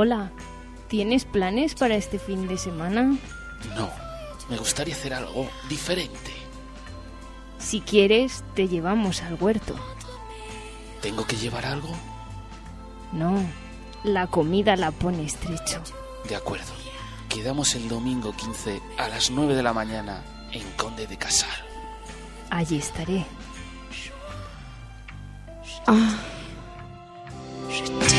Hola, ¿tienes planes para este fin de semana? No, me gustaría hacer algo diferente. Si quieres, te llevamos al huerto. ¿Tengo que llevar algo? No, la comida la pone estrecho. De acuerdo. Quedamos el domingo 15 a las 9 de la mañana en Conde de Casal. Allí estaré. Ah.